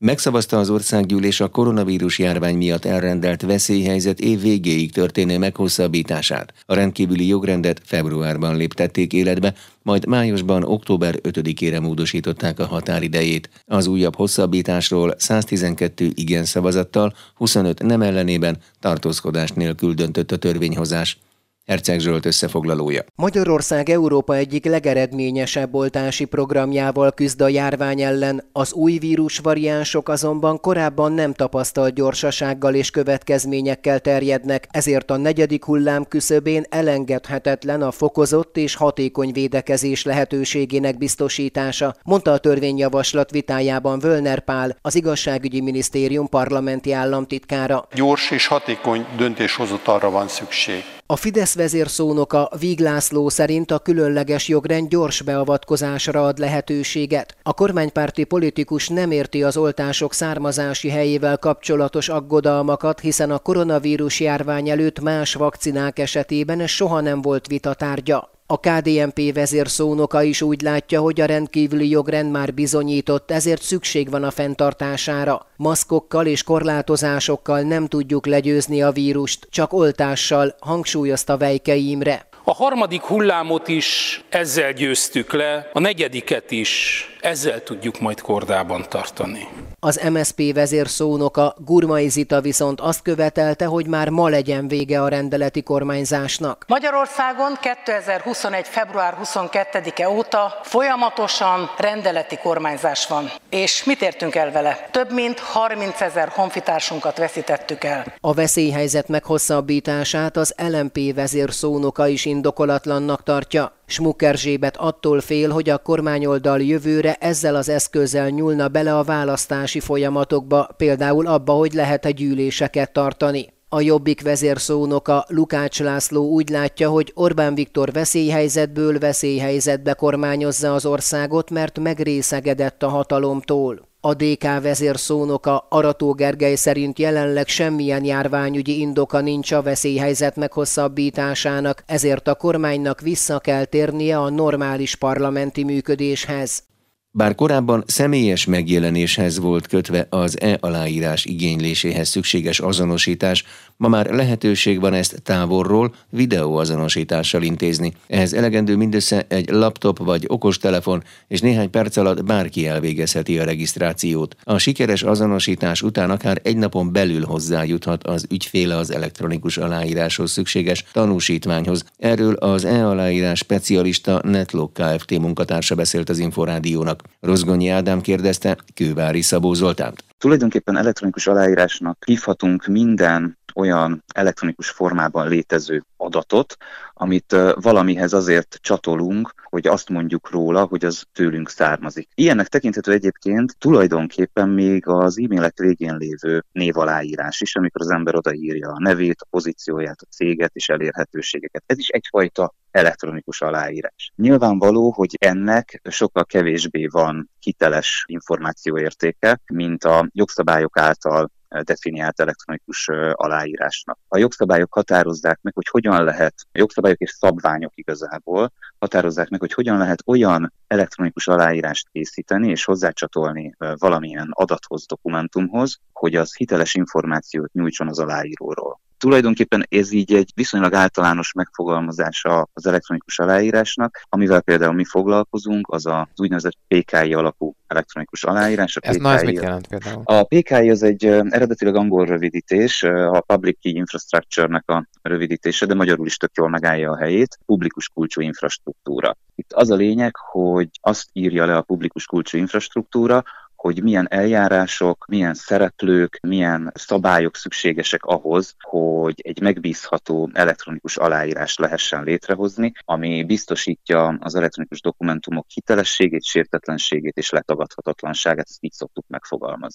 Megszavazta az országgyűlés a koronavírus járvány miatt elrendelt veszélyhelyzet év végéig történő meghosszabbítását. A rendkívüli jogrendet februárban léptették életbe, majd májusban október 5-ére módosították a határidejét. Az újabb hosszabbításról 112 igen szavazattal, 25 nem ellenében tartózkodás nélkül döntött a törvényhozás. Herceg Zsolt összefoglalója. Magyarország Európa egyik legeredményesebb oltási programjával küzd a járvány ellen, az új vírusvariánsok azonban korábban nem tapasztalt gyorsasággal és következményekkel terjednek, ezért a 4. hullám küszöbén elengedhetetlen a fokozott és hatékony védekezés lehetőségének biztosítása, mondta a törvényjavaslat vitájában Völner Pál, az Igazságügyi Minisztérium parlamenti államtitkára. Gyors és hatékony döntéshozatalra van szükség. A Fidesz vezérszónoka Víg László szerint a különleges jogrend gyors beavatkozásra ad lehetőséget. A kormánypárti politikus nem érti az oltások származási helyével kapcsolatos aggodalmakat, hiszen a koronavírus járvány előtt más vakcinák esetében ez soha nem volt vita tárgya. A KDNP vezérszónoka is úgy látja, hogy a rendkívüli jogrend már bizonyított, ezért szükség van a fenntartására. Maszkokkal és korlátozásokkal nem tudjuk legyőzni a vírust, csak oltással, hangsúlyozta Vejkei Imre. A 3. hullámot is ezzel győztük le, a 4. is ezzel tudjuk majd kordában tartani. Az MSZP vezérszónoka Gurmai Zita viszont azt követelte, hogy már ma legyen vége a rendeleti kormányzásnak. Magyarországon 2021. február 22-e óta folyamatosan rendeleti kormányzás van. És mit értünk el vele? Több mint 30 000 honfitársunkat veszítettük el. A veszélyhelyzet meghosszabbítását az LMP vezérszónoka is indokolatlannak tartja. Schmuck Erzsébet attól fél, hogy a kormányoldal jövőre ezzel az eszközzel nyúlna bele a választási folyamatokba, például abba, hogy lehet-e gyűléseket tartani. A Jobbik vezérszónoka Lukács László úgy látja, hogy Orbán Viktor veszélyhelyzetből veszélyhelyzetbe kormányozza az országot, mert megrészegedett a hatalomtól. A DK vezérszónoka Arató Gergely szerint jelenleg semmilyen járványügyi indoka nincs a veszélyhelyzet meghosszabbításának, ezért a kormánynak vissza kell térnie a normális parlamenti működéshez. Bár korábban személyes megjelenéshez volt kötve az e-aláírás igényléséhez szükséges azonosítás, ma már lehetőség van ezt távolról videóazonosítással intézni. Ehhez elegendő mindössze egy laptop vagy okostelefon, és néhány perc alatt bárki elvégezheti a regisztrációt. A sikeres azonosítás után akár egy napon belül hozzájuthat az ügyféle az elektronikus aláíráshoz szükséges tanúsítványhoz. Erről az e-aláírás specialista Netlog Kft. Munkatársa beszélt az Inforádiónak. Rozgonyi Ádám kérdezte Kővári Szabó Zoltánt. Tulajdonképpen elektronikus aláírásnak hívhatunk minden olyan elektronikus formában létező adatot, amit valamihez azért csatolunk, hogy azt mondjuk róla, hogy az tőlünk származik. Ilyennek tekinthető egyébként tulajdonképpen még az e-mailek végén lévő névaláírás is, amikor az ember odaírja a nevét, a pozícióját, a céget és elérhetőségeket. Ez is egyfajta elektronikus aláírás. Nyilvánvaló, hogy ennek sokkal kevésbé van hiteles információértéke, mint a jogszabályok által definiált elektronikus aláírásnak. A jogszabályok határozzák meg, hogy hogyan lehet, a jogszabályok és szabványok igazából határozzák meg, hogy hogyan lehet olyan elektronikus aláírást készíteni és hozzácsatolni valamilyen adathoz, dokumentumhoz, hogy az hiteles információt nyújtson az aláíróról. Tulajdonképpen ez így egy viszonylag általános megfogalmazása az elektronikus aláírásnak, amivel például mi foglalkozunk, az úgynevezett PKI alapú elektronikus aláírás. Ez mit jelent például? A PKI az egy eredetileg angol rövidítés, a Public Key Infrastructure-nek a rövidítése, de magyarul is tök jól megállja a helyét, publikus kulcsú infrastruktúra. Itt az a lényeg, hogy azt írja le a publikus kulcsú infrastruktúra, hogy milyen eljárások, milyen szereplők, milyen szabályok szükségesek ahhoz, hogy egy megbízható elektronikus aláírást lehessen létrehozni, ami biztosítja az elektronikus dokumentumok hitelességét, sértetlenségét és letagadhatatlanságát, ezt így szoktuk megfogalmazni.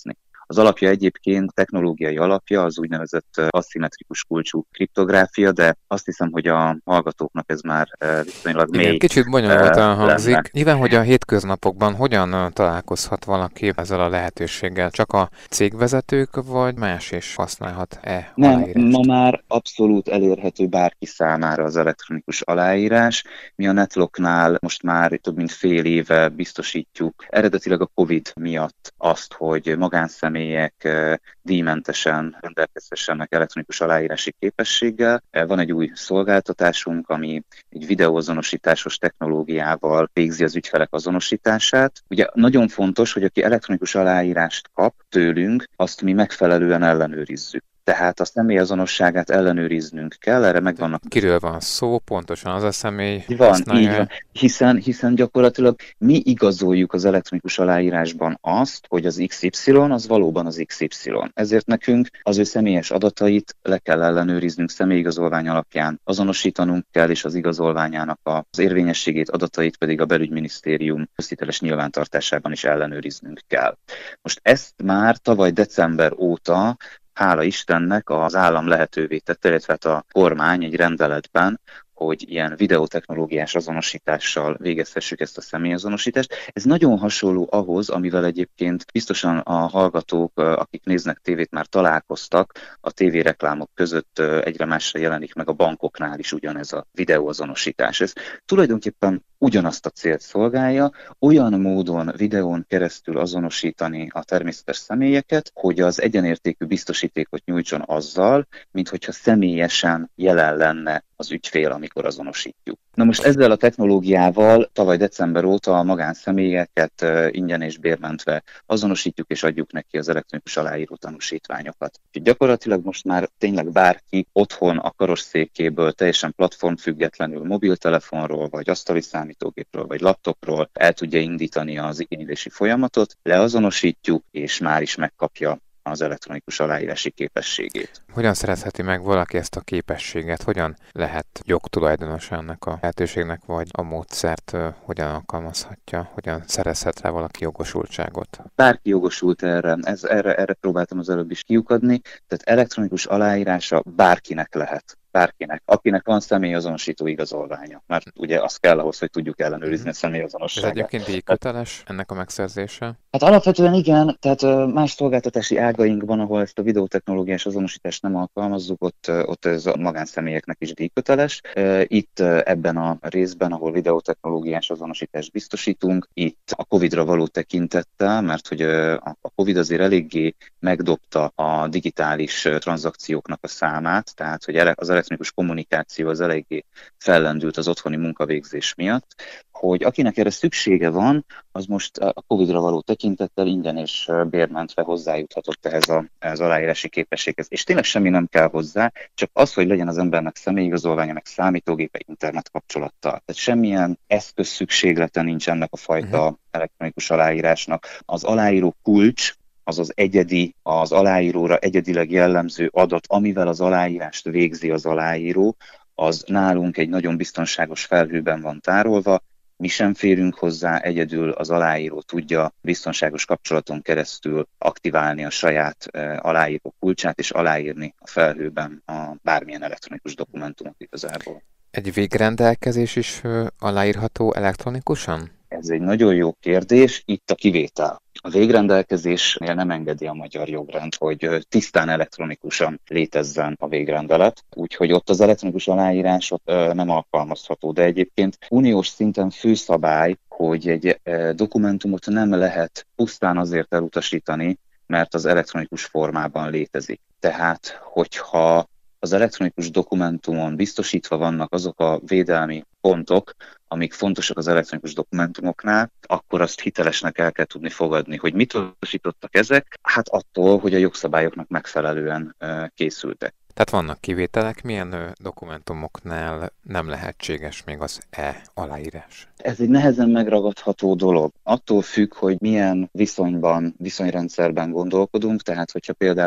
Az alapja egyébként, technológiai alapja az úgynevezett aszimmetrikus kulcsú kriptográfia, de azt hiszem, hogy a hallgatóknak ez már viszonylag igen, még kicsit bonyolultan hangzik. lenne. Nyilván, hogy a hétköznapokban hogyan találkozhat valaki ezzel a lehetőséggel? Csak a cégvezetők, vagy más is használhat-e Nem, aláírást? ma már abszolút elérhető bárki számára az elektronikus aláírás. Mi a Netlocknál most már több mint fél éve biztosítjuk eredetileg a Covid miatt azt, hogy magánszemélyek díjmentesen rendelkezhessenek elektronikus aláírási képességgel. Van egy új szolgáltatásunk, ami egy videóazonosításos technológiával végzi az ügyfelek azonosítását. Ugye nagyon fontos, hogy aki elektronikus aláírást kap tőlünk, azt mi megfelelően ellenőrizzük. Tehát a személyazonosságát ellenőriznünk kell, erre megvannak. Kiről van szó, pontosan az a személy Így van. Hiszen gyakorlatilag mi igazoljuk az elektronikus aláírásban azt, hogy az XY az valóban az XY. Ezért nekünk az ő személyes adatait le kell ellenőriznünk, személyigazolvány alapján azonosítanunk kell, és az igazolványának az érvényességét, adatait pedig a belügyminisztérium közhiteles nyilvántartásában is ellenőriznünk kell. Most ezt már tavaly december óta hála Istennek az állam lehetővé tette, illetve a kormány egy rendeletben, hogy ilyen videótechnológiás azonosítással végezhessük ezt a személyazonosítást. Ez nagyon hasonló ahhoz, amivel egyébként biztosan a hallgatók, akik néznek tévét, már találkoztak, a tévéreklámok között egyre másra jelenik meg a bankoknál is ugyanez a videóazonosítás. Ez tulajdonképpen ugyanazt a célt szolgálja, olyan módon videón keresztül azonosítani a természetes személyeket, hogy az egyenértékű biztosítékot nyújtson azzal, mint hogyha személyesen jelen lenne az ügyfél, amikor azonosítjuk. Na most ezzel a technológiával tavaly december óta a magánszemélyeket ingyen és bérmentve azonosítjuk és adjuk neki az elektronikus aláíró tanúsítványokat. Úgyhogy gyakorlatilag most már tényleg bárki otthon a karosszékéből teljesen platformfüggetlenül mobiltelefonról, vagy asztali számítógépről, vagy laptopról el tudja indítani az igénylési folyamatot, leazonosítjuk, és már is megkapja az elektronikus aláírási képességét. Hogyan szerezheti meg valaki ezt a képességet? Hogyan lehet jogtulajdonosa ennek a lehetőségnek, vagy a módszert hogyan alkalmazhatja? Hogyan szerezhet rá valaki jogosultságot? Bárki jogosult erre. Erre próbáltam az előbb is kiukadni. Tehát elektronikus aláírása bárkinek lehet. Bárkinek, akinek van személyazonosító igazolványa. Mert ugye az kell ahhoz, hogy tudjuk ellenőrizni a személyazonosságát. Ez egyébként díjköteles ennek a megszerzése? Hát alapvetően igen, tehát más szolgáltatási ágainkban, ahol ezt a videótechnológiás azonosítást nem alkalmazzuk, ott ez a magánszemélyeknek is díjköteles. Itt ebben a részben, ahol videótechnológiás azonosítást biztosítunk, itt a Covid-ra való tekintettel, mert hogy a Covid azért eléggé megdobta a digitális tranzakcióknak a számát, tehát hogy az elektronikus kommunikáció az eléggé fellendült az otthoni munkavégzés miatt, hogy akinek erre szüksége van, az most a Covid-ra való tekintettel ingyen és bérmentve hozzájuthatott ehhez az aláírási képességhez. És tényleg semmi nem kell hozzá, csak az, hogy legyen az embernek személyigazolványa, meg számítógépe internet kapcsolattal. Tehát semmilyen eszköz szükséglete nincs ennek a fajta elektronikus aláírásnak. Az aláíró kulcs, az egyedi, az aláíróra egyedileg jellemző adat, amivel az aláírást végzi az aláíró, az nálunk egy nagyon biztonságos felhőben van tárolva, mi sem férünk hozzá, egyedül az aláíró tudja biztonságos kapcsolaton keresztül aktiválni a saját aláíró kulcsát, és aláírni a felhőben a bármilyen elektronikus dokumentumot igazából. Egy végrendelkezés is aláírható elektronikusan? Ez egy nagyon jó kérdés, itt a kivétel. A végrendelkezésnél nem engedi a magyar jogrend, hogy tisztán elektronikusan létezzen a végrendelet, úgyhogy ott az elektronikus aláírás nem alkalmazható, de egyébként uniós szinten főszabály, hogy egy dokumentumot nem lehet pusztán azért elutasítani, mert az elektronikus formában létezik. Tehát, hogyha az elektronikus dokumentumon biztosítva vannak azok a védelmi pontok, amik fontosak az elektronikus dokumentumoknál, akkor azt hitelesnek el kell tudni fogadni. Hogy mit utasítottak ezek? Hát attól, hogy a jogszabályoknak megfelelően készültek. Tehát vannak kivételek, milyen dokumentumoknál nem lehetséges még az aláírás? Ez egy nehezen megragadható dolog. Attól függ, hogy milyen viszonyrendszerben gondolkodunk, tehát hogyha például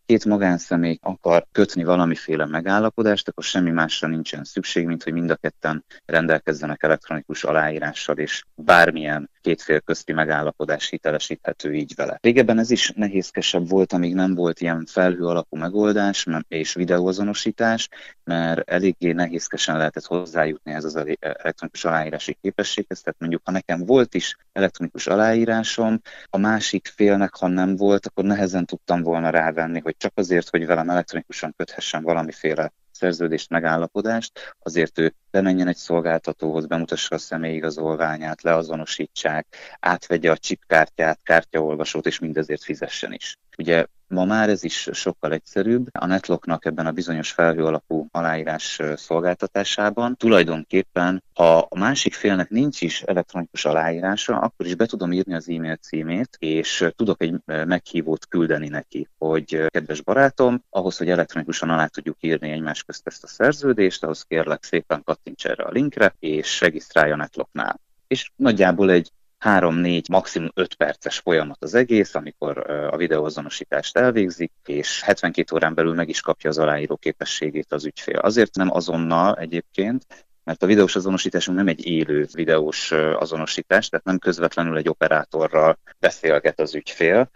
két magánszemély akar kötni valamiféle megállapodást, akkor semmi másra nincsen szükség, mint hogy mind a ketten rendelkezzenek elektronikus aláírással, és bármilyen két fél közti megállapodás hitelesíthető így vele. Régebben ez is nehézkesebb volt, amíg nem volt ilyen felhő alapú megoldás és videóazonosítás, mert eléggé nehézkesen lehetett hozzájutni ez az elektronikus aláírási képességhez. Tehát mondjuk, ha nekem volt is elektronikus aláírásom, a másik félnek, ha nem volt, akkor nehezen tudtam volna rávenni, hogy csak azért, hogy velem elektronikusan köthessen valamiféle szerződést, megállapodást, azért ő bemenjen egy szolgáltatóhoz, bemutassa a személyigazolványát, leazonosítsák, átvegye a chipkártyát, kártyaolvasót, és mindezért fizessen is. Ugye ma már ez is sokkal egyszerűbb. A NetLock-nak ebben a bizonyos felhő alapú aláírás szolgáltatásában tulajdonképpen, ha a másik félnek nincs is elektronikus aláírása, akkor is be tudom írni az e-mail címét, és tudok egy meghívót küldeni neki, hogy kedves barátom, ahhoz, hogy elektronikusan alá tudjuk írni egymás közt ezt a szerződést, ahhoz kérlek szépen kattints erre a linkre, és regisztrálj a NetLocknál. És nagyjából egy 3-4, maximum 5 perces folyamat az egész, amikor a videóazonosítást elvégzik, és 72 órán belül meg is kapja az aláíró képességét az ügyfél. Azért nem azonnal egyébként, mert a videós azonosításunk nem egy élő videós azonosítás, tehát nem közvetlenül egy operátorral beszélget az ügyfél,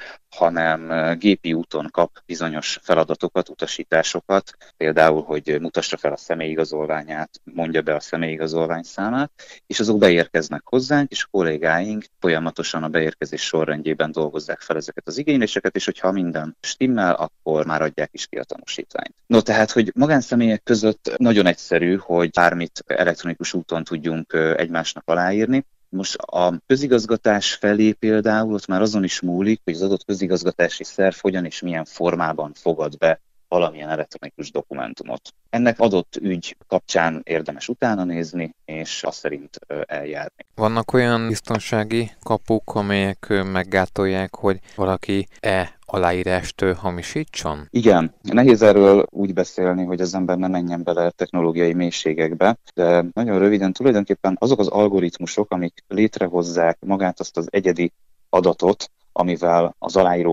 hanem gépi úton kap bizonyos feladatokat, utasításokat, például, hogy mutassa fel a személyigazolványát, mondja be a személyigazolvány számát, és azok beérkeznek hozzánk, és a kollégáink folyamatosan a beérkezés sorrendjében dolgozzák fel ezeket az igényléseket, és hogyha minden stimmel, akkor már adják is ki a tanúsítványt. No, tehát, hogy magánszemélyek között nagyon egyszerű, hogy bármit elektronikus úton tudjunk egymásnak aláírni. Most a közigazgatás felé például ott már azon is múlik, hogy az adott közigazgatási szerv hogyan és milyen formában fogad be valamilyen elektronikus dokumentumot. Ennek adott ügy kapcsán érdemes utána nézni, és azt szerint eljárni. Vannak olyan biztonsági kapuk, amelyek meggátolják, hogy valaki aláírást hamisítson? Igen, nehéz erről úgy beszélni, hogy az ember ne menjen bele technológiai mélységekbe, de nagyon röviden tulajdonképpen azok az algoritmusok, amik létrehozzák magát azt az egyedi adatot, amivel az aláíró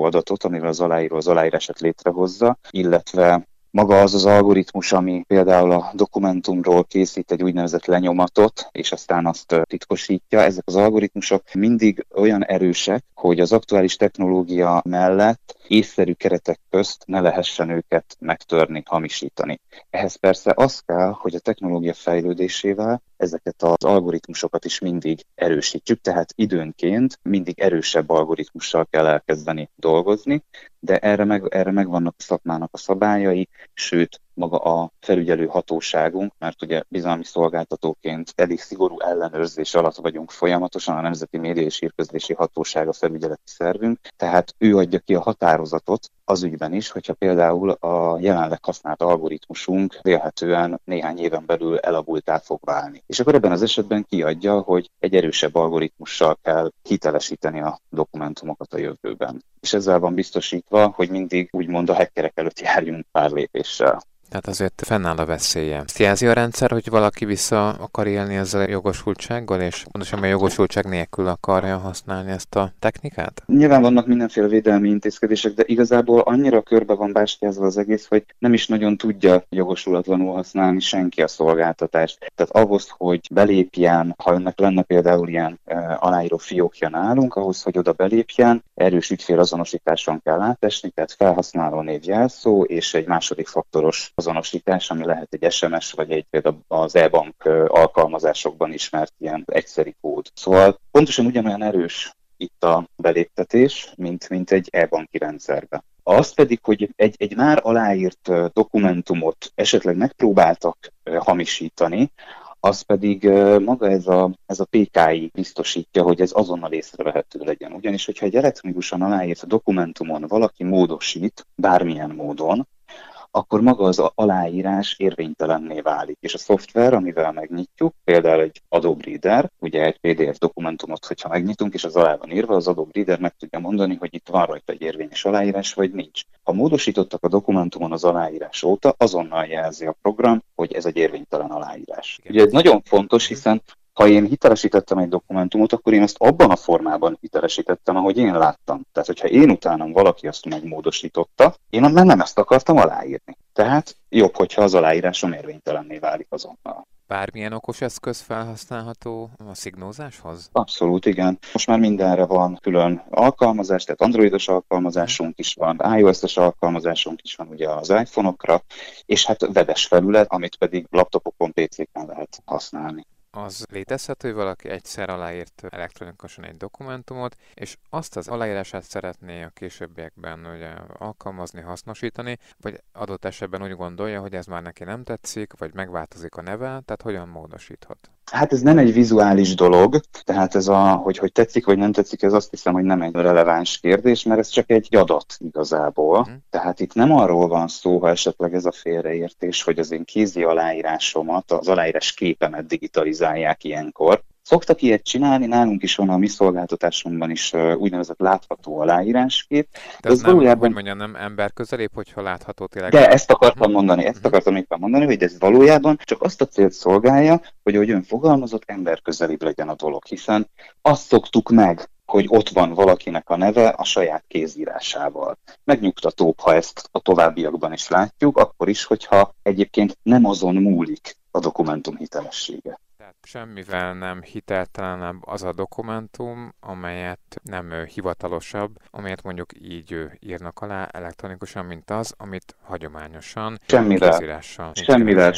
az aláírását létrehozza, illetve maga az az algoritmus, ami például a dokumentumról készít egy úgynevezett lenyomatot, és aztán azt titkosítja. Ezek az algoritmusok mindig olyan erősek, hogy az aktuális technológia mellett észszerű keretek közt ne lehessen őket megtörni, hamisítani. Ehhez persze az kell, hogy a technológia fejlődésével ezeket az algoritmusokat is mindig erősítsük, tehát időnként mindig erősebb algoritmussal kell elkezdeni dolgozni, de erre megvannak a szakmának a szabályai, sőt, maga a felügyelő hatóságunk, mert ugye bizalmi szolgáltatóként elég szigorú ellenőrzés alatt vagyunk folyamatosan, a Nemzeti Média és Hírközlési Hatóság a felügyeleti szervünk, tehát ő adja ki a határozatot az ügyben is, hogyha például a jelenleg használt algoritmusunk vélhetően néhány éven belül elavultá fog válni. És akkor ebben az esetben kiadja, hogy egy erősebb algoritmussal kell hitelesíteni a dokumentumokat a jövőben. És ezzel van biztosítva, hogy mindig úgymond a hackerek előtt járjunk pár lépéssel. Tehát azért fennáll a veszélye. Ezt jelzi a rendszer, hogy valaki vissza akar élni ezzel a jogosultsággal, és pontosan a jogosultság nélkül akarja használni ezt a technikát? Nyilván vannak mindenféle védelmi intézkedések, de igazából annyira körbe van bástyázva az egész, hogy nem is nagyon tudja jogosulatlanul használni senki a szolgáltatást. Tehát ahhoz, hogy belépjen, ha önnek lenne például ilyen aláíró fiókja nálunk, ahhoz, hogy oda belépjen, erős ügyfélazonosításon kell átesni, tehát felhasználó név, jelszó és egy második faktoros azonosítás, ami lehet egy SMS, vagy egy például az e-bank alkalmazásokban ismert ilyen egyszeri kód. Szóval pontosan ugyanolyan erős itt a beléptetés, mint egy e-banki rendszerbe. Az pedig, hogy egy már aláírt dokumentumot esetleg megpróbáltak hamisítani, az pedig maga ez a PKI biztosítja, hogy ez azonnal észrevehető legyen. Ugyanis, hogyha egy elektronikusan aláírt dokumentumon valaki módosít, bármilyen módon, akkor maga az aláírás érvénytelenné válik. És a szoftver, amivel megnyitjuk, például egy Adobe Reader, ugye egy PDF dokumentumot, hogyha megnyitunk, és az alá van írva, az Adobe Reader meg tudja mondani, hogy itt van rajta egy érvényes aláírás, vagy nincs. Ha módosítottak a dokumentumon az aláírás óta, azonnal jelzi a program, hogy ez egy érvénytelen aláírás. Ugye ez nagyon fontos, hiszen Ha én hitelesítettem egy dokumentumot, akkor én azt abban a formában hitelesítettem, ahogy én láttam. Tehát, hogyha én utánam valaki azt megmódosította, én már nem ezt akartam aláírni. Tehát jobb, hogyha az aláírásom érvénytelenné válik azonnal. Bármilyen okos eszköz felhasználható a szignózáshoz? Abszolút, igen. Most már mindenre van külön alkalmazás, tehát androidos alkalmazásunk is van, iOS-es alkalmazásunk is van ugye az iPhone-okra, és hát webes felület, amit pedig laptopokon, PC-ken lehet használni. Az létezhető, hogy valaki egyszer aláírt elektronikusan egy dokumentumot, és azt az aláírását szeretné a későbbiekben ugye alkalmazni, hasznosítani, vagy adott esetben úgy gondolja, hogy ez már neki nem tetszik, vagy megváltozik a neve, tehát hogyan módosíthat? Hát ez nem egy vizuális dolog, tehát ez hogy tetszik vagy nem tetszik, ez azt hiszem, hogy nem egy releváns kérdés, mert ez csak egy adat igazából. Tehát itt nem arról van szó, ha esetleg ez a félreértés, hogy az én kézi aláírásomat, az aláírás képemet digitalizálják ilyenkor. Szoktak ilyet csinálni, nálunk is van a mi szolgáltatásunkban is úgynevezett látható aláíráskép. De ez nem, valójában... hogy mondjam, nem ember közelébb, hogyha látható tényleg. De ezt akartam éppen mondani, hogy ez valójában csak azt a célt szolgálja, hogy ahogy ön fogalmazott, ember közelébb legyen a dolog, hiszen azt szoktuk meg, hogy ott van valakinek a neve a saját kézírásával. Megnyugtatóbb, ha ezt a továbbiakban is látjuk, akkor is, hogyha egyébként nem azon múlik a dokumentum hitelessége. Tehát semmivel nem hiteltelenebb az a dokumentum, amelyet nem hivatalosabb, amelyet mondjuk így írnak alá elektronikusan, mint az, amit hagyományosan kézírással. Semmivel.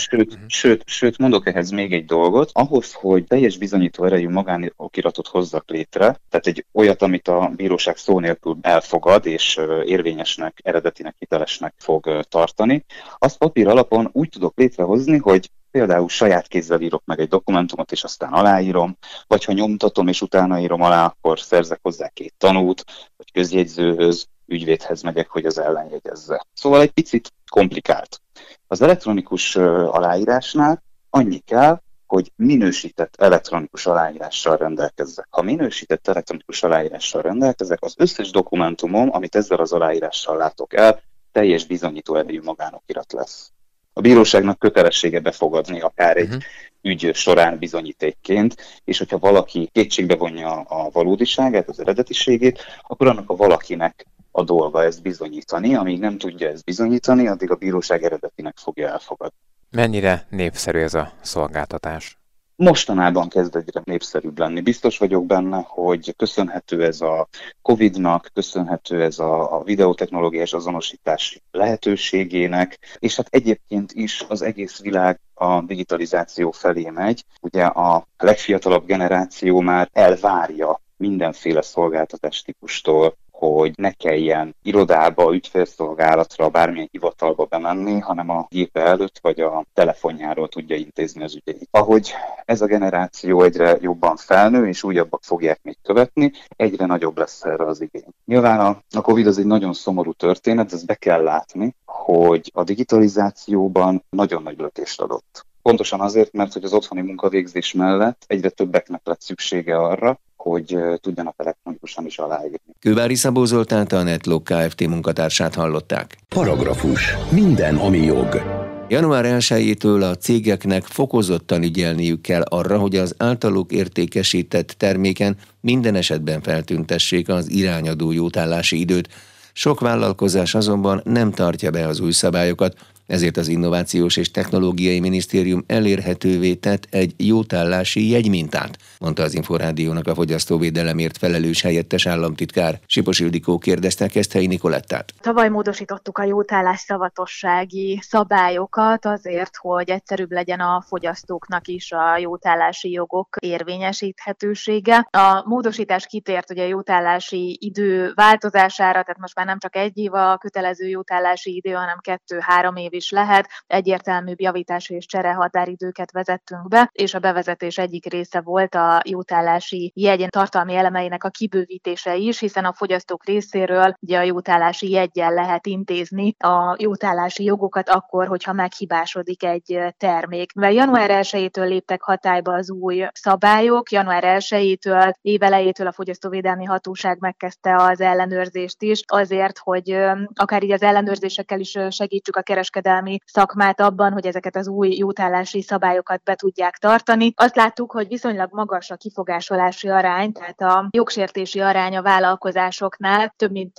Sőt, mondok ehhez még egy dolgot. Ahhoz, hogy teljes bizonyító erejű magánokiratot hozzak létre, tehát egy olyat, amit a bíróság szó nélkül elfogad, és érvényesnek, eredetinek, hitelesnek fog tartani, azt papír alapon úgy tudok létrehozni, hogy például saját kézzel írok meg egy dokumentumot, és aztán aláírom, vagy ha nyomtatom, és utána írom alá, akkor szerzek hozzá 2 tanút, vagy közjegyzőhöz, ügyvédhez megyek, hogy az ellenjegyezze. Szóval egy picit komplikált. Az elektronikus aláírásnál annyi kell, hogy minősített elektronikus aláírással rendelkezzek. Ha minősített elektronikus aláírással rendelkezek, az összes dokumentumom, amit ezzel az aláírással látok el, teljes bizonyító erejű magánokirat lesz. A bíróságnak kötelessége befogadni akár egy ügy során bizonyítékként, és hogyha valaki kétségbe vonja a valódiságát, az eredetiségét, akkor annak a valakinek a dolga ezt bizonyítani. Amíg nem tudja ezt bizonyítani, addig a bíróság eredetinek fogja elfogadni. Mennyire népszerű ez a szolgáltatás? Mostanában kezd egyre népszerűbb lenni. Biztos vagyok benne, hogy köszönhető ez a Covid-nak, köszönhető ez a videotechnológiás azonosítás lehetőségének, és hát egyébként is az egész világ a digitalizáció felé megy. Ugye a legfiatalabb generáció már elvárja mindenféle szolgáltatás típustól, hogy ne kelljen irodába, ügyfélszolgálatra, bármilyen hivatalba bemenni, hanem a gépe előtt vagy a telefonjáról tudja intézni az ügyeit. Ahogy ez a generáció egyre jobban felnő, és újabbak fogják még követni, egyre nagyobb lesz erre az igény. Nyilván a Covid az egy nagyon szomorú történet, ezt be kell látni, hogy a digitalizációban nagyon nagy lökést adott. Pontosan azért, mert hogy az otthoni munkavégzés mellett egyre többeknek lett szüksége arra, hogy tudjanak elektronikusan is aláírni. Kővári Szabó Zoltánt, a Netlog Kft. Munkatársát hallották. Paragrafus. Minden, ami jog. Január 1-től a cégeknek fokozottan ügyelniük kell arra, hogy az általuk értékesített terméken minden esetben feltüntessék az irányadó jótállási időt. Sok vállalkozás azonban nem tartja be az új szabályokat, ezért az Innovációs és Technológiai Minisztérium elérhetővé tett egy jótállási jegymintát, mondta az Inforádiónak a fogyasztóvédelemért felelős helyettes államtitkár. Sipos Ildikó kérdezte Keszthelyi Nikolettát. Tavaly módosítottuk a jótállás szavatossági szabályokat azért, hogy egyszerűbb legyen a fogyasztóknak is a jótállási jogok érvényesíthetősége. A módosítás kitért ugye a jótállási idő változására, tehát most már nem csak 1 év a kötelező jótállási idő, hanem 2-3 év is lehet. Egyértelműbb javítási és cserehatáridőket vezettünk be, és a bevezetés egyik része volt a jótállási jegy tartalmi elemeinek a kibővítése is, hiszen a fogyasztók részéről ugye a jótállási jeggyel lehet intézni a jótállási jogokat akkor, hogyha meghibásodik egy termék. Mivel január 1-től léptek hatályba az új szabályok, január 1-től, évelejétől a Fogyasztóvédelmi Hatóság megkezdte az ellenőrzést is, azért, hogy akár így az ellenőrzésekkel is segítsük a kereskedelmi fogyasztóvédelmi szakmát abban, hogy ezeket az új jótállási szabályokat be tudják tartani. Azt láttuk, hogy viszonylag magas a kifogásolási arány, tehát a jogsértési arány a vállalkozásoknál több mint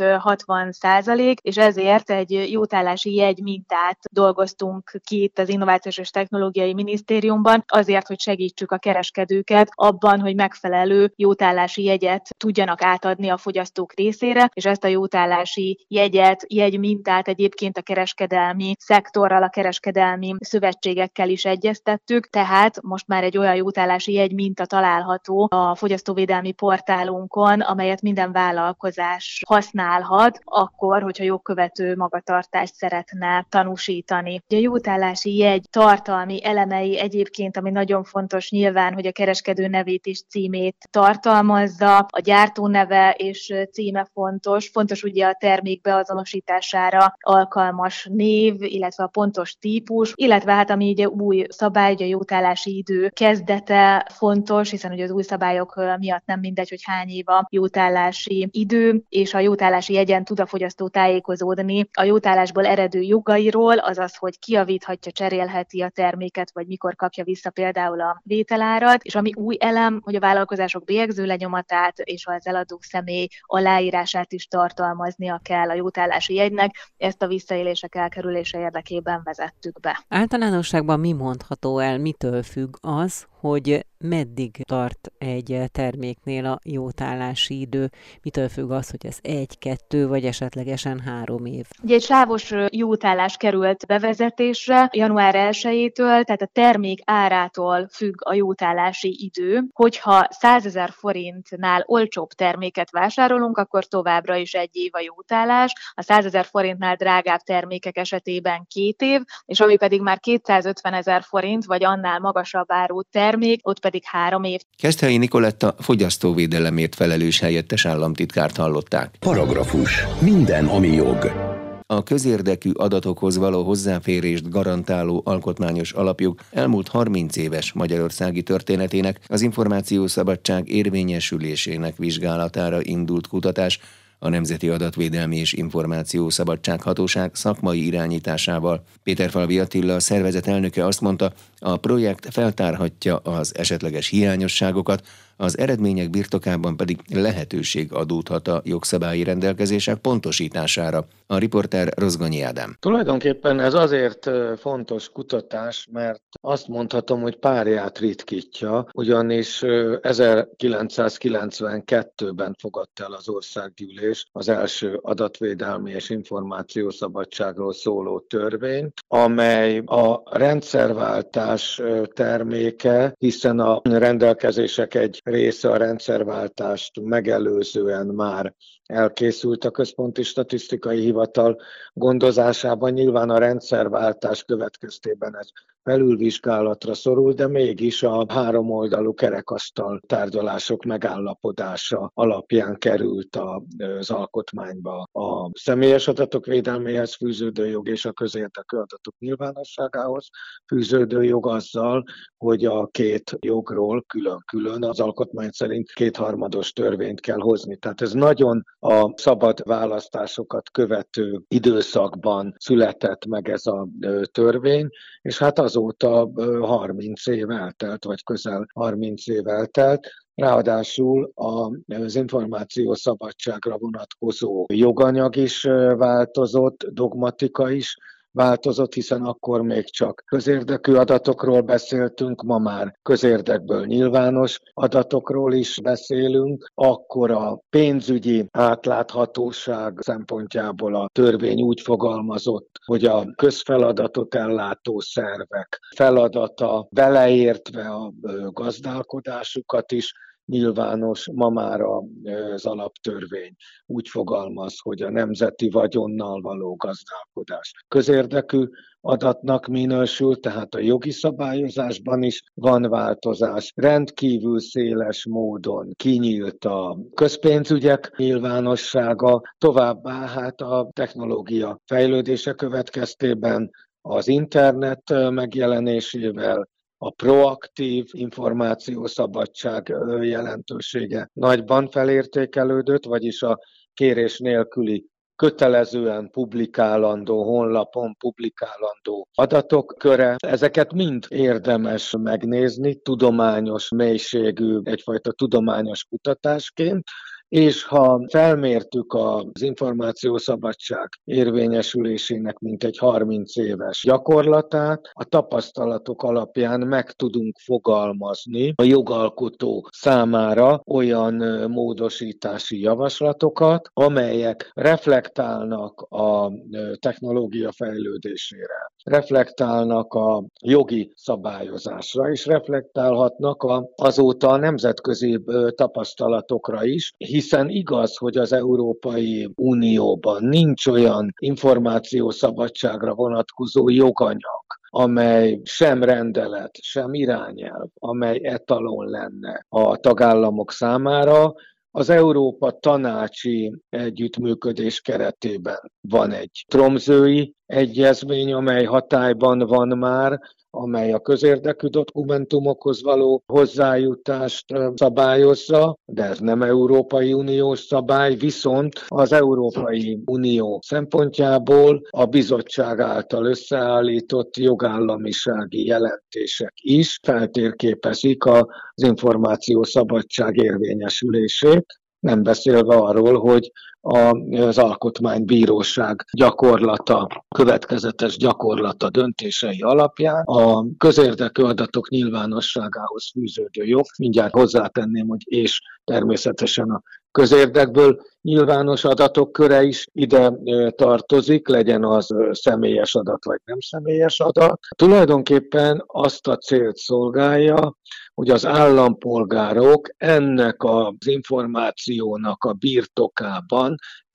60%, és ezért egy jótállási jegy mintát dolgoztunk ki itt az Innovációs és Technológiai Minisztériumban, azért, hogy segítsük a kereskedőket abban, hogy megfelelő jótállási jegyet tudjanak átadni a fogyasztók részére, és ezt a jótállási jegymintát egyébként a kereskedelmi szektorral, a kereskedelmi szövetségekkel is egyeztettük, tehát most már egy olyan jótállási jegyminta található a fogyasztóvédelmi portálunkon, amelyet minden vállalkozás használhat, akkor, hogyha jogkövető magatartást szeretne tanúsítani. A jótállási jegy tartalmi elemei egyébként, ami nagyon fontos nyilván, hogy a kereskedő nevét és címét tartalmazza, a gyártó neve és címe fontos ugye a termék beazonosítására alkalmas név, illetve a pontos típus, illetve hát ami ugye új szabály, a jótállási idő kezdete fontos, hiszen ugye az új szabályok miatt nem mindegy, hogy hány év a jótállási idő, és a jótállási jegyen tud a fogyasztó tájékozódni a jótállásból eredő jogairól, azaz, hogy kijavíthatja, cserélheti a terméket, vagy mikor kapja vissza például a vételárat, és ami új elem, hogy a vállalkozások bélyegző lenyomatát és az eladó személy aláírását is tartalmaznia kell a jótállási jegynek, ezt a visszaélések elkerülése érdekében vezettük be. Általánosságban mi mondható el, mitől függ az, hogy meddig tart egy terméknél a jótállási idő, mitől függ az, hogy ez 1, 2 vagy esetlegesen 3 év? Ugye egy sávos jótállás került bevezetésre január 1-től, tehát a termék árától függ a jótállási idő. Hogyha 100 000 forintnál olcsóbb terméket vásárolunk, akkor továbbra is 1 év a jótállás, a 100 000 forintnál drágább termékek esetében 2 év, és ami pedig már 250 000 forint vagy annál magasabb árú termék, ott pedig 3 év. Keszthelyi Nikoletta fogyasztóvédelemért felelős helyettes államtitkárt hallották. Paragrafus. Minden, ami jog. A közérdekű adatokhoz való hozzáférést garantáló alkotmányos alapjog elmúlt 30 éves magyarországi történetének, az információszabadság érvényesülésének vizsgálatára indult kutatás a Nemzeti Adatvédelmi és Információszabadság Hatóság szakmai irányításával. Péterfalvi Attila, a szervezet elnöke azt mondta, a projekt feltárhatja az esetleges hiányosságokat, az eredmények birtokában pedig lehetőség adódhat a jogszabályi rendelkezések pontosítására. A riporter Rozgonyi Ádám. Tulajdonképpen ez azért fontos kutatás, mert azt mondhatom, hogy párját ritkítja, ugyanis 1992-ben fogadta el az Országgyűlés az első adatvédelmi és információszabadságról szóló törvényt, amely a rendszerváltás terméke, hiszen a rendelkezések egy része a rendszerváltást megelőzően már elkészült a Központi Statisztikai Hivatal gondozásában. Nyilván a rendszerváltás következtében ez felülvizsgálatra szorul, de mégis a háromoldalú kerekasztal tárgyalások megállapodása alapján került az alkotmányba a személyes adatok védelméhez fűződő jog és a közérdekű adatok nyilvánosságához fűződő jog azzal, hogy a két jogról külön-külön az alkotmány szerint 2/3 törvényt kell hozni. Tehát ez nagyon a szabad választásokat követő időszakban született meg ez a törvény, és hát azóta 30 év eltelt, vagy közel 30 év eltelt. Ráadásul az információszabadságra vonatkozó joganyag is változott, dogmatika is változott, hiszen akkor még csak közérdekű adatokról beszéltünk, ma már közérdekből nyilvános adatokról is beszélünk, akkor a pénzügyi átláthatóság szempontjából a törvény úgy fogalmazott, hogy a közfeladatot ellátó szervek feladata, beleértve a gazdálkodásukat is nyilvános, ma már az alaptörvény úgy fogalmaz, hogy a nemzeti vagyonnal való gazdálkodás közérdekű adatnak minősül, tehát a jogi szabályozásban is van változás. Rendkívül széles módon kinyílt a közpénzügyek nyilvánossága, továbbá hát a technológia fejlődése következtében az internet megjelenésével a proaktív információszabadság jelentősége nagyban felértékelődött, vagyis a kérés nélküli kötelezően publikálandó, honlapon publikálandó adatok köre. Ezeket mind érdemes megnézni, tudományos mélységű, egyfajta tudományos kutatásként, és ha felmértük az információszabadság érvényesülésének mintegy 30 éves gyakorlatát, a tapasztalatok alapján meg tudunk fogalmazni a jogalkotó számára olyan módosítási javaslatokat, amelyek reflektálnak a technológia fejlődésére, reflektálnak a jogi szabályozásra, és reflektálhatnak azóta a nemzetközi tapasztalatokra is, hiszen igaz, hogy az Európai Unióban nincs olyan információszabadságra vonatkozó joganyag, amely sem rendelet, sem irányelv, amely etalon lenne a tagállamok számára. Az Európa Tanácsi együttműködés keretében van egy tromsøi egyezmény, amely hatályban van már, amely a közérdekű dokumentumokhoz való hozzájutást szabályozza, de ez nem Európai Uniós szabály, viszont az Európai Unió szempontjából a bizottság által összeállított jogállamisági jelentések is feltérképezik az információszabadság érvényesülését, nem beszélve arról, hogy az Alkotmánybíróság gyakorlata, következetes gyakorlata döntései alapján a közérdekű adatok nyilvánosságához fűződő jog, mindjárt hozzátenném, hogy és természetesen a közérdekből nyilvános adatok köre is ide tartozik, legyen az személyes adat vagy nem személyes adat. Tulajdonképpen azt a célt szolgálja, hogy az állampolgárok ennek az információnak a birtokában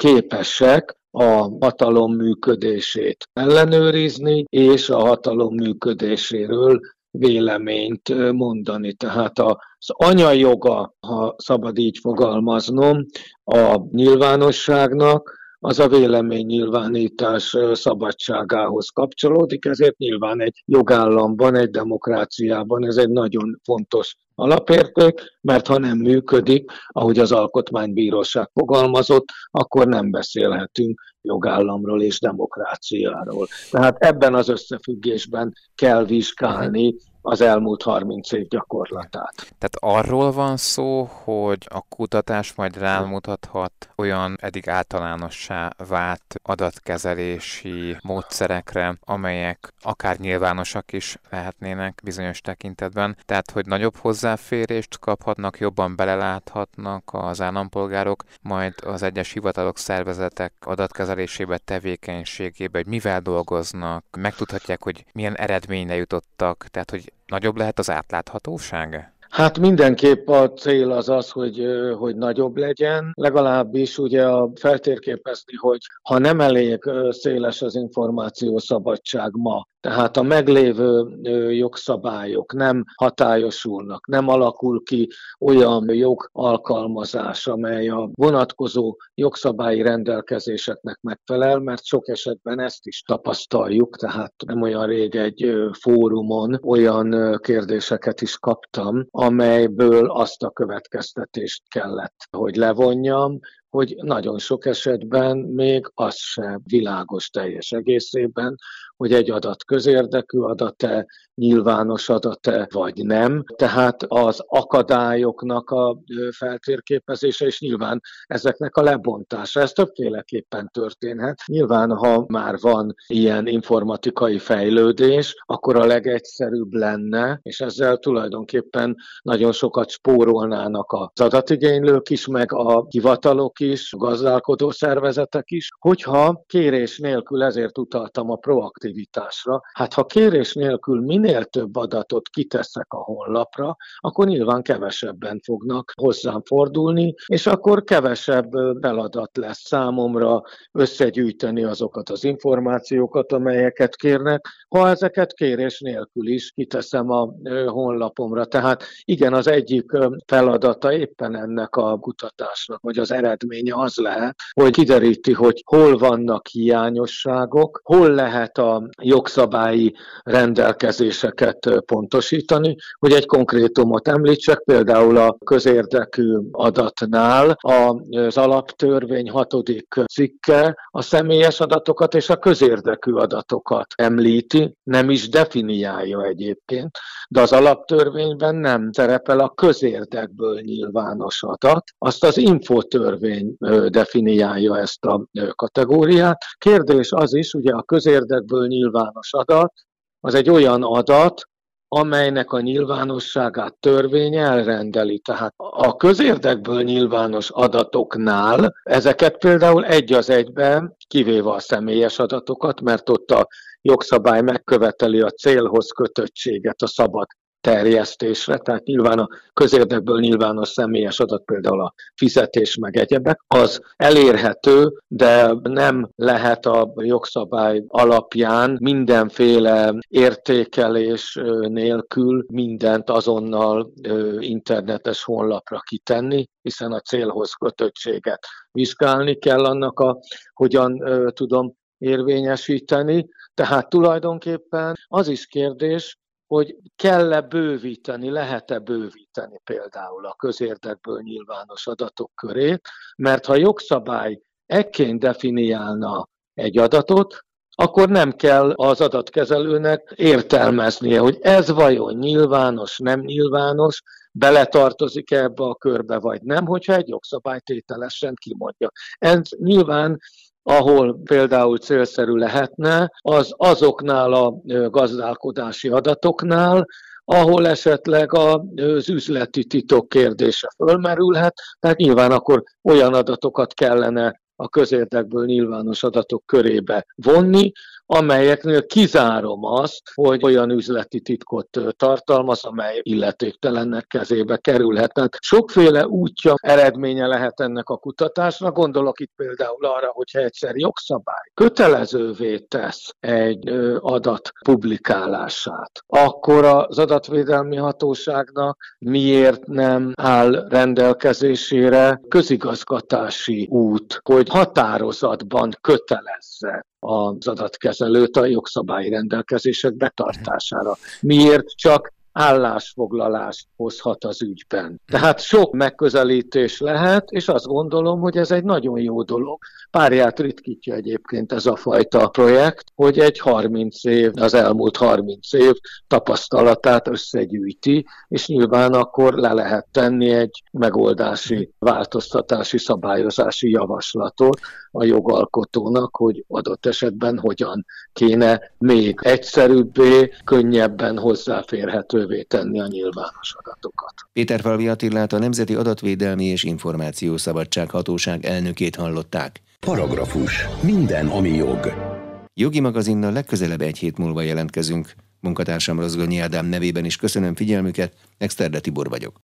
képesek a hatalom működését ellenőrizni, és a hatalom működéséről véleményt mondani. Tehát az anyajoga, ha szabad így fogalmaznom, a nyilvánosságnak, az a véleménynyilvánítás szabadságához kapcsolódik, ezért nyilván egy jogállamban, egy demokráciában ez egy nagyon fontos alapérték, mert ha nem működik, ahogy az Alkotmánybíróság fogalmazott, akkor nem beszélhetünk jogállamról és demokráciáról. Tehát ebben az összefüggésben kell vizsgálni az elmúlt 30 év gyakorlatát. Tehát arról van szó, hogy a kutatás majd rámutathat olyan eddig általánossá vált adatkezelési módszerekre, amelyek akár nyilvánosak is lehetnének bizonyos tekintetben, tehát hogy nagyobb hozzáférést kaphatnak, jobban beleláthatnak az állampolgárok, majd az egyes hivatalok, szervezetek adatkezelésébe, tevékenységébe, hogy mivel dolgoznak, megtudhatják, hogy milyen eredményre jutottak, tehát hogy nagyobb lehet az átláthatóság? Hát mindenképp a cél az, hogy nagyobb legyen, legalábbis ugye feltérképezni, hogy ha nem elég széles az információszabadság ma, tehát a meglévő jogszabályok nem hatályosulnak, nem alakul ki olyan jogalkalmazás, amely a vonatkozó jogszabályi rendelkezéseknek megfelel, mert sok esetben ezt is tapasztaljuk, tehát nem olyan rég egy fórumon olyan kérdéseket is kaptam, amelyből azt a következtetést kellett, hogy levonjam, hogy nagyon sok esetben még az sem világos teljes egészében, hogy egy adat közérdekű adat-e, nyilvános adat-e, vagy nem. Tehát az akadályoknak a feltérképezése, és nyilván ezeknek a lebontása, ez többféleképpen történhet. Nyilván, ha már van ilyen informatikai fejlődés, akkor a legegyszerűbb lenne, és ezzel tulajdonképpen nagyon sokat spórolnának az adatigénylők is, meg a hivatalok is, a gazdálkodó szervezetek is, hogyha kérés nélkül, ezért utaltam a proaktivitásra, hát ha kérés nélkül minél több adatot kiteszek a honlapra, akkor nyilván kevesebben fognak hozzám fordulni, és akkor kevesebb feladat lesz számomra összegyűjteni azokat az információkat, amelyeket kérnek, ha ezeket kérés nélkül is kiteszem a honlapomra. Tehát igen, az egyik feladata éppen ennek a kutatásnak, vagy az eredménye az lehet, hogy kideríti, hogy hol vannak hiányosságok, hol lehet a jogszabályi rendelkezés kérdéseket pontosítani. Hogy egy konkrétumot említsek, például a közérdekű adatnál az alaptörvény 6. cikke a személyes adatokat és a közérdekű adatokat említi, nem is definiálja egyébként, de az alaptörvényben nem szerepel a közérdekből nyilvános adat, azt az infotörvény definiálja ezt a kategóriát. Kérdés az is, ugye a közérdekből nyilvános adat, az egy olyan adat, amelynek a nyilvánosságát törvény elrendeli. Tehát a közérdekből nyilvános adatoknál ezeket például egy az egyben, kivéve a személyes adatokat, mert ott a jogszabály megköveteli a célhoz kötöttséget a szabad terjesztésre, tehát nyilván a közérdekből nyilvános személyes adat, például a fizetés meg egyebek, az elérhető, de nem lehet a jogszabály alapján mindenféle értékelés nélkül mindent azonnal internetes honlapra kitenni, hiszen a célhoz kötöttséget vizsgálni kell annak hogyan tudom érvényesíteni. Tehát tulajdonképpen az is kérdés, hogy kell-e bővíteni, lehet-e bővíteni például a közérdekből nyilvános adatok körét, mert ha jogszabály ekként definiálna egy adatot, akkor nem kell az adatkezelőnek értelmeznie, hogy ez vajon nyilvános, nem nyilvános, beletartozik ebbe a körbe, vagy nem, hogyha egy jogszabály tételesen kimondja. Ez nyilván ahol például célszerű lehetne, az azoknál a gazdálkodási adatoknál, ahol esetleg az üzleti titok kérdése fölmerülhet, tehát nyilván akkor olyan adatokat kellene a közérdekből nyilvános adatok körébe vonni, amelyeknél kizárom azt, hogy olyan üzleti titkot tartalmaz, amely illetéktelennek kezébe kerülhet. Tehát sokféle útja, eredménye lehet ennek a kutatásnak. Gondolok itt például arra, hogyha egyszer jogszabály kötelezővé tesz egy adat publikálását, akkor az adatvédelmi hatóságnak miért nem áll rendelkezésére közigazgatási út, hogy határozatban kötelezze az adatkezelőt a jogszabályi rendelkezések betartására. Miért csak állásfoglalást hozhat az ügyben? Tehát sok megközelítés lehet, és azt gondolom, hogy ez egy nagyon jó dolog. Párját ritkítja egyébként ez a fajta projekt, hogy egy 30 év, az elmúlt 30 év tapasztalatát összegyűjti, és nyilván akkor le lehet tenni egy megoldási, változtatási, szabályozási javaslatot a jogalkotónak, hogy adott esetben hogyan kéne még egyszerűbbé, könnyebben hozzáférhetővé tenni a nyilvános adatokat. Péterfalvi Attilát, a Nemzeti Adatvédelmi és Információszabadság Hatóság elnökét hallották. Paragrafus. Minden, ami jog. Jogi magazinnal legközelebb egy hét múlva jelentkezünk. Munkatársam Rozgonyi Ádám nevében is köszönöm figyelmüket, Exterde Tibor vagyok.